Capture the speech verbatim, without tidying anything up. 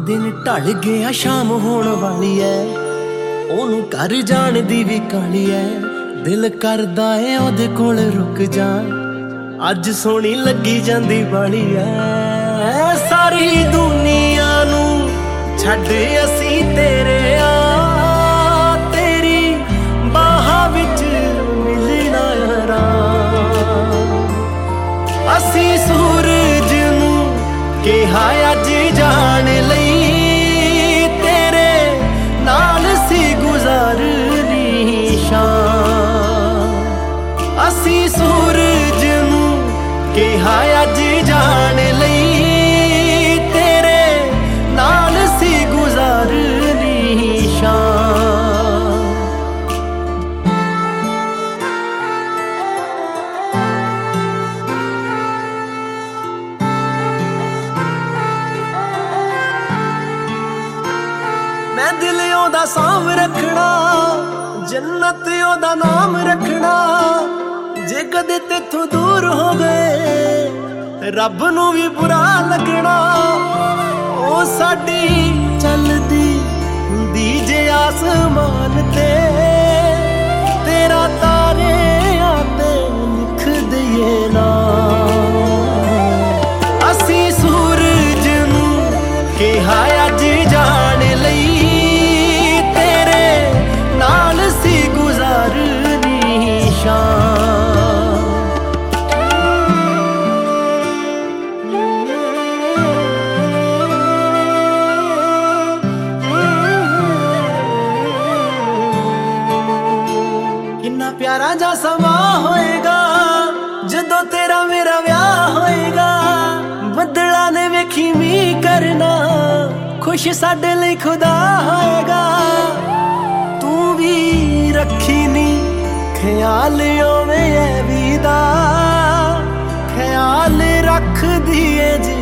दिन ढल गया शाम होने वाली है, ओनू घर जाने दी भी काली है। दिल करदा है ओदे कोल रुक जा, अज सोहनी लगी जांदी वाली है। सारी दुनिया नू छड्ड असीं तेरे आ, तेरी बाहां विच मिलना आराम। असीं सूरज नू कहा अज जान लई, तेरे नाल सी गुजारनी शाम। असीं सूरज नू कहा अज जान लई, तेरे नाल सी गुजारनी शाम। मैं दिल ओदा साम रखना, जन्नत ओदा नाम रखना। जे कदे तेथों दूर हो गए रब नू भी बुरा लगना। ओ साडी चलदी हुंदी जे आसमान ते, तेरा तारे आते लिख दईए ना। असीं सूरज नू कहा अज जान लई, तेरे नाल सी गुजारनी शाम। किन्ना प्यारा जा समा होएगा जदों तेरा मेरा व्याह होएगा। बदला ने वेखी मीं करना, खुश साडे लई खुदा होएगा। तू भी रखी नी ख्याल ओवें ऐ वी दा, ख्याल रख दिए जी